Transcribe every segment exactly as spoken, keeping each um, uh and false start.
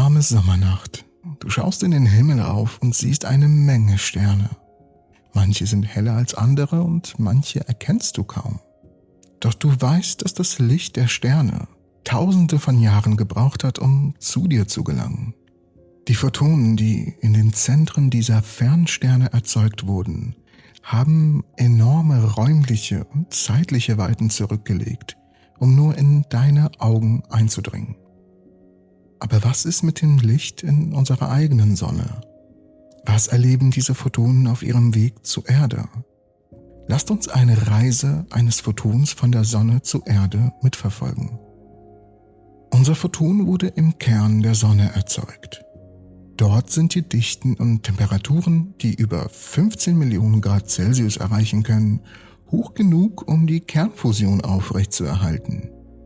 warme Sommernacht. Du schaust in den Himmel auf und siehst eine Menge Sterne. Manche sind heller als andere und manche erkennst du kaum. Doch du weißt, dass das Licht der Sterne Tausende von Jahren gebraucht hat, um zu dir zu gelangen. Die Photonen, die in den Zentren dieser Fernsterne erzeugt wurden, haben enorme räumliche und zeitliche Weiten zurückgelegt, um nur in deine Augen einzudringen. Aber was ist mit dem Licht in unserer eigenen Sonne? Was erleben diese Photonen auf ihrem Weg zur Erde? Lasst uns eine Reise eines Photons von der Sonne zur Erde mitverfolgen. Unser Photon wurde im Kern der Sonne erzeugt. Dort sind die Dichten und Temperaturen, die über fünfzehn Millionen Grad Celsius erreichen können, hoch genug, um die Kernfusion aufrechtzuerhalten.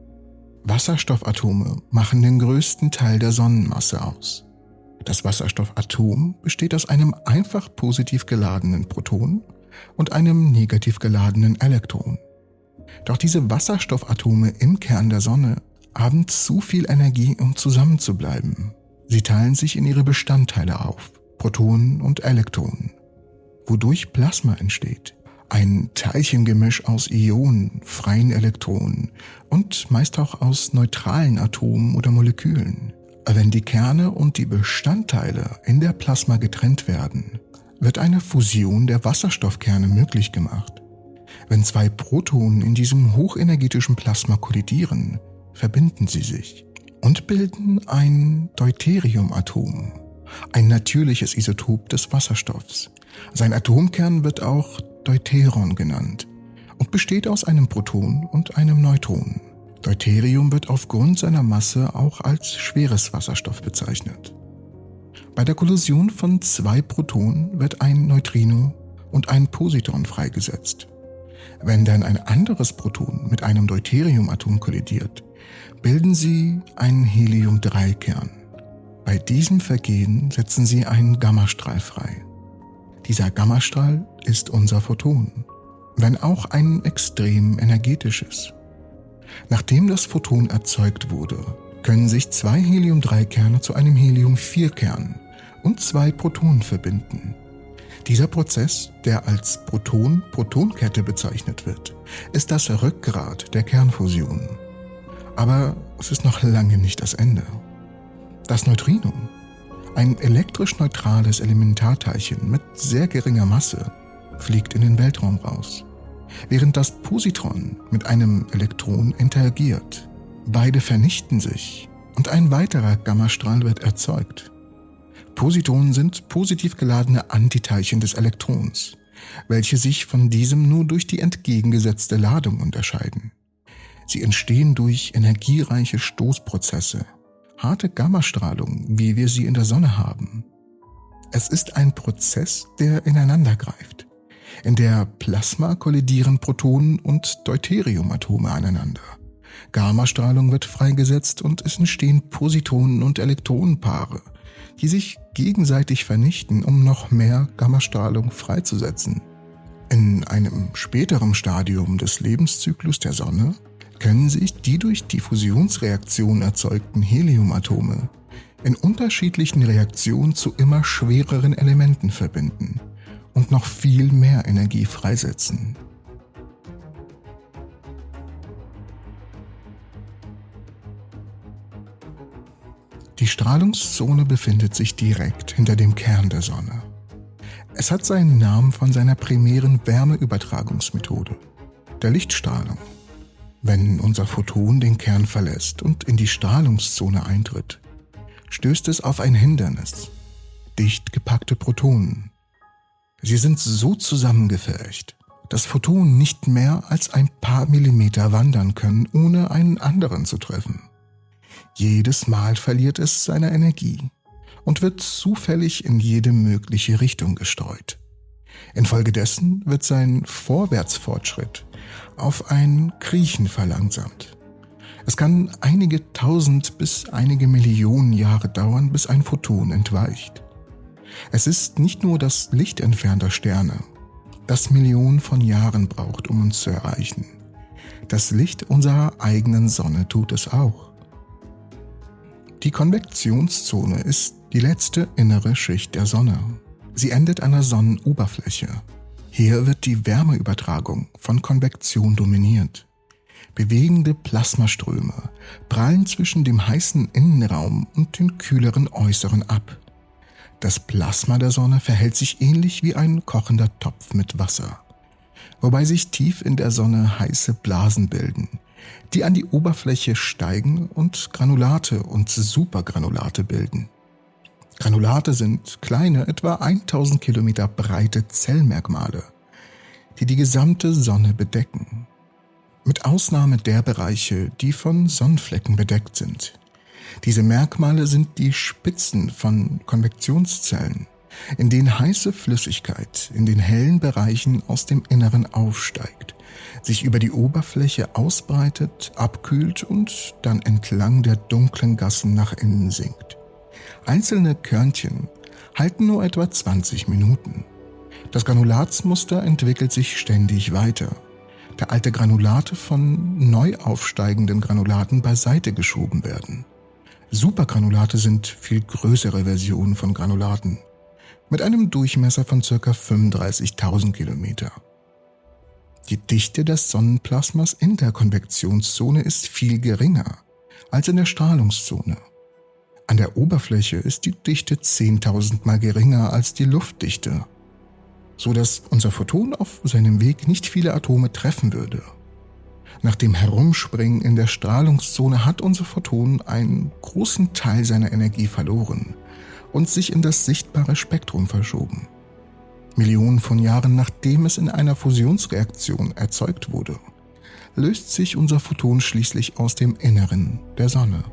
Wasserstoffatome machen den größten Teil der Sonnenmasse aus. Das Wasserstoffatom besteht aus einem einfach positiv geladenen Proton und einem negativ geladenen Elektron. Doch diese Wasserstoffatome im Kern der Sonne haben zu viel Energie, um zusammenzubleiben. Sie teilen sich in ihre Bestandteile auf, Protonen und Elektronen, wodurch Plasma entsteht. Ein Teilchengemisch aus Ionen, freien Elektronen und meist auch aus neutralen Atomen oder Molekülen. Wenn die Kerne und die Bestandteile in der Plasma getrennt werden, wird eine Fusion der Wasserstoffkerne möglich gemacht. Wenn zwei Protonen in diesem hochenergetischen Plasma kollidieren, verbinden sie sich und bilden ein Deuteriumatom, ein natürliches Isotop des Wasserstoffs. Sein Atomkern wird auch Deuteron genannt und besteht aus einem Proton und einem Neutron. Deuterium wird aufgrund seiner Masse auch als schweres Wasserstoff bezeichnet. Bei der Kollision von zwei Protonen wird ein Neutrino und ein Positron freigesetzt. Wenn dann ein anderes Proton mit einem Deuteriumatom kollidiert, bilden sie einen Helium drei Kern. Bei diesem Vergehen setzen sie einen Gammastrahl frei. Dieser Gammastrahl ist unser Photon, wenn auch ein extrem energetisches. Nachdem das Photon erzeugt wurde, können sich zwei Helium drei Kerne zu einem Helium vier Kern und zwei Protonen verbinden. Dieser Prozess, der als Proton-Proton-Kette bezeichnet wird, ist das Rückgrat der Kernfusion. Aber es ist noch lange nicht das Ende. Das Neutrino, ein elektrisch neutrales Elementarteilchen mit sehr geringer Masse, fliegt in den Weltraum raus, während das Positron mit einem Elektron interagiert. Beide vernichten sich und ein weiterer Gammastrahl wird erzeugt. Positronen sind positiv geladene Antiteilchen des Elektrons, welche sich von diesem nur durch die entgegengesetzte Ladung unterscheiden. Sie entstehen durch energiereiche Stoßprozesse, harte Gammastrahlung, wie wir sie in der Sonne haben. Es ist ein Prozess, der ineinander greift. In der Plasma kollidieren Protonen und Deuteriumatome aneinander. Gammastrahlung wird freigesetzt und es entstehen Positronen- und Elektronenpaare, die sich gegenseitig vernichten, um noch mehr Gammastrahlung freizusetzen. In einem späteren Stadium des Lebenszyklus der Sonne können sich die durch die Fusionsreaktion erzeugten Heliumatome in unterschiedlichen Reaktionen zu immer schwereren Elementen verbinden und noch viel mehr Energie freisetzen. Die Strahlungszone befindet sich direkt hinter dem Kern der Sonne. Es hat seinen Namen von seiner primären Wärmeübertragungsmethode, der Lichtstrahlung. Wenn unser Photon den Kern verlässt und in die Strahlungszone eintritt, stößt es auf ein Hindernis, dicht gepackte Protonen. Sie sind so zusammengepfercht, dass Photonen nicht mehr als ein paar Millimeter wandern können, ohne einen anderen zu treffen. Jedes Mal verliert es seine Energie und wird zufällig in jede mögliche Richtung gestreut. Infolgedessen wird sein Vorwärtsfortschritt auf ein Kriechen verlangsamt. Es kann einige tausend bis einige Millionen Jahre dauern, bis ein Photon entweicht. Es ist nicht nur das Licht entfernter Sterne, das Millionen von Jahren braucht, um uns zu erreichen. Das Licht unserer eigenen Sonne tut es auch. Die Konvektionszone ist die letzte innere Schicht der Sonne. Sie endet an der Sonnenoberfläche. Hier wird die Wärmeübertragung von Konvektion dominiert. Bewegende Plasmaströme prallen zwischen dem heißen Innenraum und den kühleren äußeren ab. Das Plasma der Sonne verhält sich ähnlich wie ein kochender Topf mit Wasser, wobei sich tief in der Sonne heiße Blasen bilden, die an die Oberfläche steigen und Granulate und Supergranulate bilden. Granulate sind kleine, etwa tausend Kilometer breite Zellmerkmale, die die gesamte Sonne bedecken. Mit Ausnahme der Bereiche, die von Sonnenflecken bedeckt sind. Diese Merkmale sind die Spitzen von Konvektionszellen, in denen heiße Flüssigkeit in den hellen Bereichen aus dem Inneren aufsteigt, sich über die Oberfläche ausbreitet, abkühlt und dann entlang der dunklen Gassen nach innen sinkt. Einzelne Körnchen halten nur etwa zwanzig Minuten. Das Granulatsmuster entwickelt sich ständig weiter, da alte Granulate von neu aufsteigenden Granulaten beiseite geschoben werden. Supergranulate sind viel größere Versionen von Granulaten, mit einem Durchmesser von ca. fünfunddreißigtausend Kilometer. Die Dichte des Sonnenplasmas in der Konvektionszone ist viel geringer als in der Strahlungszone. An der Oberfläche ist die Dichte zehntausend Mal geringer als die Luftdichte, so dass unser Photon auf seinem Weg nicht viele Atome treffen würde. Nach dem Herumspringen in der Strahlungszone hat unser Photon einen großen Teil seiner Energie verloren und sich in das sichtbare Spektrum verschoben. Millionen von Jahren nachdem es in einer Fusionsreaktion erzeugt wurde, löst sich unser Photon schließlich aus dem Inneren der Sonne.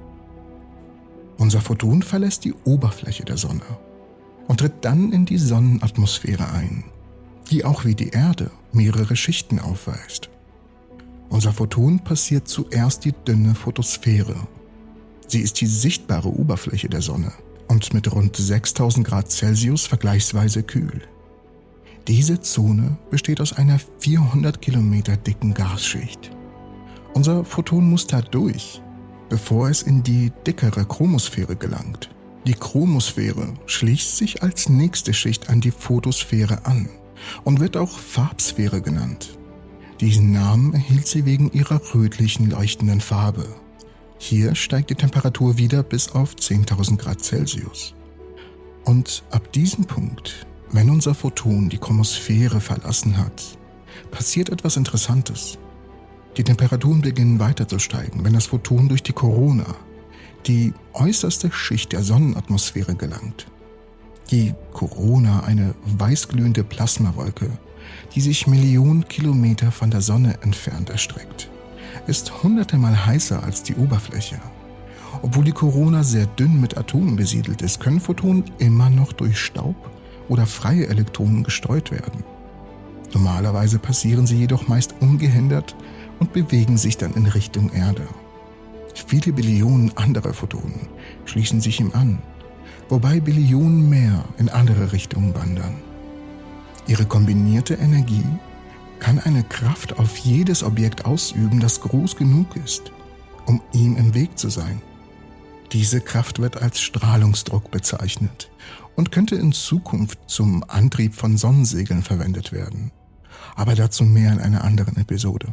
Unser Photon verlässt die Oberfläche der Sonne und tritt dann in die Sonnenatmosphäre ein, die auch wie die Erde mehrere Schichten aufweist. Unser Photon passiert zuerst die dünne Photosphäre. Sie ist die sichtbare Oberfläche der Sonne und mit rund sechstausend Grad Celsius vergleichsweise kühl. Diese Zone besteht aus einer vierhundert Kilometer dicken Gasschicht. Unser Photon muss da durch, bevor es in die dickere Chromosphäre gelangt. Die Chromosphäre schließt sich als nächste Schicht an die Photosphäre an und wird auch Farbsphäre genannt. Diesen Namen erhielt sie wegen ihrer rötlichen leuchtenden Farbe. Hier steigt die Temperatur wieder bis auf zehntausend Grad Celsius. Und ab diesem Punkt, wenn unser Photon die Chromosphäre verlassen hat, passiert etwas Interessantes. Die Temperaturen beginnen weiter zu steigen, wenn das Photon durch die Korona, die äußerste Schicht der Sonnenatmosphäre, gelangt. Die Korona, eine weißglühende Plasmawolke, die sich Millionen Kilometer von der Sonne entfernt erstreckt, ist hunderte Mal heißer als die Oberfläche. Obwohl die Korona sehr dünn mit Atomen besiedelt ist, können Photonen immer noch durch Staub oder freie Elektronen gestreut werden. Normalerweise passieren sie jedoch meist ungehindert und bewegen sich dann in Richtung Erde. Viele Billionen andere Photonen schließen sich ihm an, wobei Billionen mehr in andere Richtungen wandern. Ihre kombinierte Energie kann eine Kraft auf jedes Objekt ausüben, das groß genug ist, um ihm im Weg zu sein. Diese Kraft wird als Strahlungsdruck bezeichnet und könnte in Zukunft zum Antrieb von Sonnensegeln verwendet werden. Aber dazu mehr in einer anderen Episode.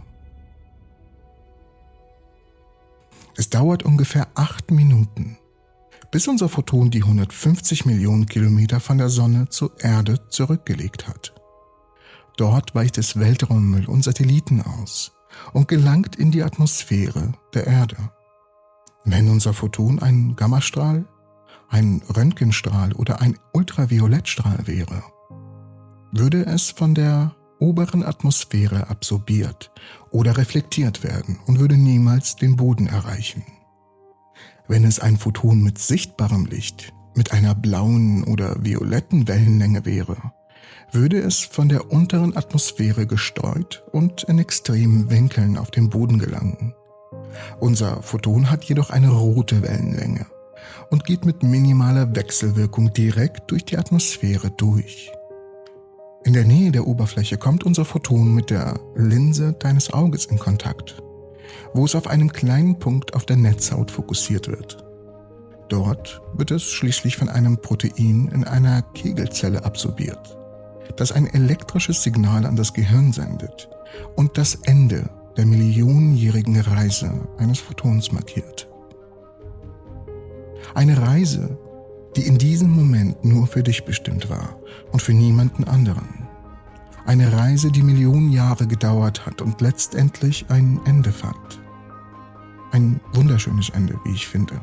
Es dauert ungefähr acht Minuten, bis unser Photon die hundertfünfzig Millionen Kilometer von der Sonne zur Erde zurückgelegt hat. Dort weicht es Weltraummüll und Satelliten aus und gelangt in die Atmosphäre der Erde. Wenn unser Photon ein Gammastrahl, ein Röntgenstrahl oder ein Ultraviolettstrahl wäre, würde es von der oberen Atmosphäre absorbiert oder reflektiert werden und würde niemals den Boden erreichen. Wenn es ein Photon mit sichtbarem Licht, mit einer blauen oder violetten Wellenlänge wäre, würde es von der unteren Atmosphäre gestreut und in extremen Winkeln auf den Boden gelangen. Unser Photon hat jedoch eine rote Wellenlänge und geht mit minimaler Wechselwirkung direkt durch die Atmosphäre durch. In der Nähe der Oberfläche kommt unser Photon mit der Linse deines Auges in Kontakt, wo es auf einem kleinen Punkt auf der Netzhaut fokussiert wird. Dort wird es schließlich von einem Protein in einer Kegelzelle absorbiert, das ein elektrisches Signal an das Gehirn sendet und das Ende der millionenjährigen Reise eines Photons markiert. Eine Reise, die in diesem Moment nur für dich bestimmt war und für niemanden anderen. Eine Reise, die Millionen Jahre gedauert hat und letztendlich ein Ende fand. Ein wunderschönes Ende, wie ich finde.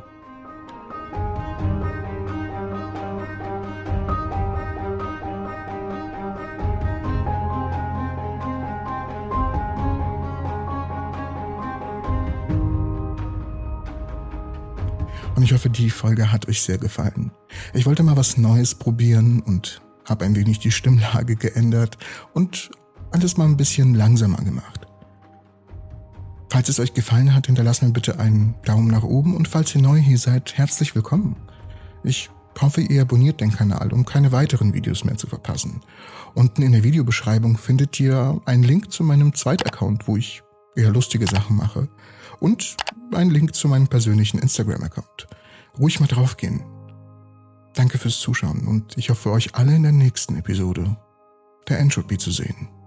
Und ich hoffe, die Folge hat euch sehr gefallen. Ich wollte mal was Neues probieren und habe ein wenig die Stimmlage geändert und alles mal ein bisschen langsamer gemacht. Falls es euch gefallen hat, hinterlasst mir bitte einen Daumen nach oben und falls ihr neu hier seid, herzlich willkommen. Ich hoffe, ihr abonniert den Kanal, um keine weiteren Videos mehr zu verpassen. Unten in der Videobeschreibung findet ihr einen Link zu meinem Zweitaccount, wo ich eher lustige Sachen mache und einen Link zu meinem persönlichen Instagram-Account. Ruhig mal draufgehen. Danke fürs Zuschauen und ich hoffe, euch alle in der nächsten Episode der Entropy zu sehen.